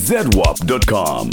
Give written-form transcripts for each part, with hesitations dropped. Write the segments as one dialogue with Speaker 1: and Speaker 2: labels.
Speaker 1: ZWAP.com.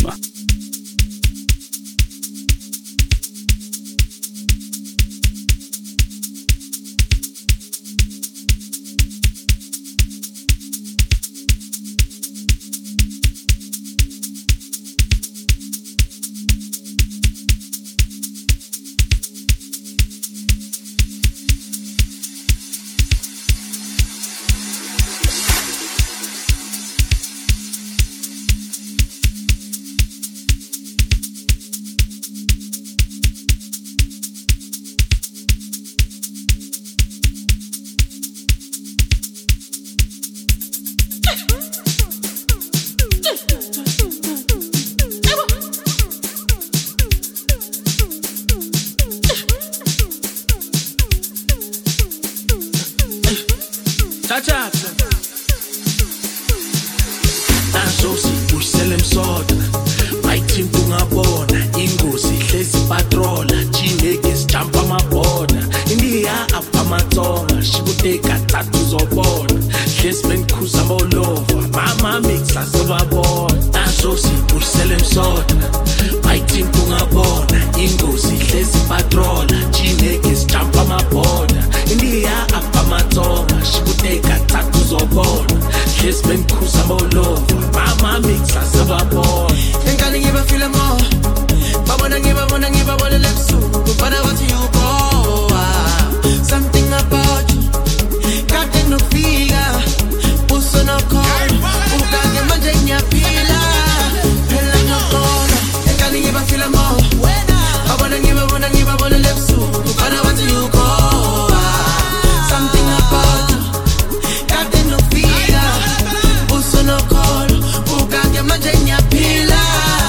Speaker 2: Nasosi usele msoda Mighty ungabona ingozi hlezi patrola Chineke sijampa maboda India apha matonga Shikuteka tatu zobona Hlezi benkhuza bolova Mama mixa sebabona Nasosi usele msoda Mighty ungabona ingozi hlezi patrola Chineke sijampa maboda India apha matonga Shikuteka tatu zobona Hlezi benkhuza bolova Mama mixa sebabona
Speaker 3: Ngani ngiba feel more babona ngiba lepsu Bufana what you go something about you Kade no feel Puso no call Ukage manje nyapila Hela no call Ngani ngiba feel more babona ngiba lepsu Bufana what you go something about you Kade no feel Puso no call Ukage manje nyapila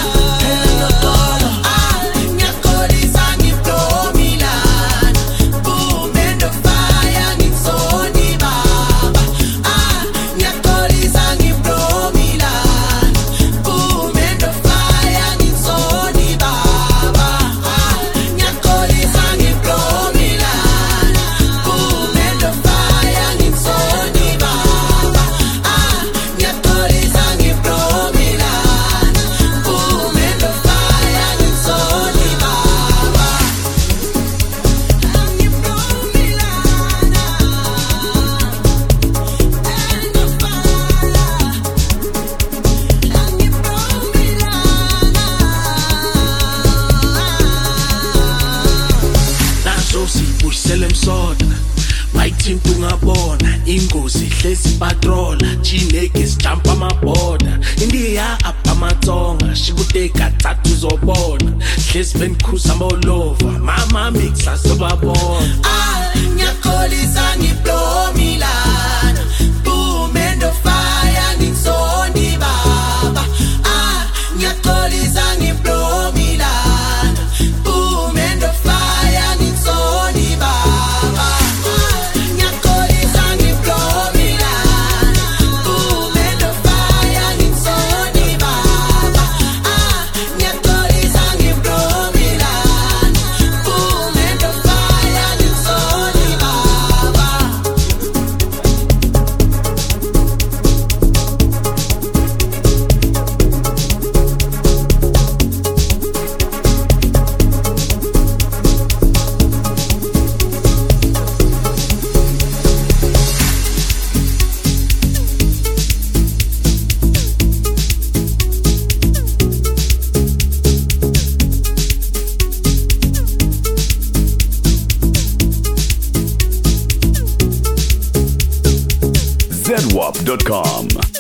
Speaker 2: Usele msoda Mighty ungabona ingozi hlezi patrola Chineke sijampa maboda India apha matonga Shikuteka tatu zobona Hlezi benkhuza bolova Mama mixa sebabona
Speaker 3: Ngiyakholisa ngiblomilana Boom and fire ngizondi baba Ngiyakholisa ngiblomilana Boom and fire ngizondi baba Ngiyakholisa ngiblomilana Boom and fire ngizondi baba Ngiyakholisa ngiblomilana Boom and fire ngizondi baba
Speaker 1: ZWAP.com.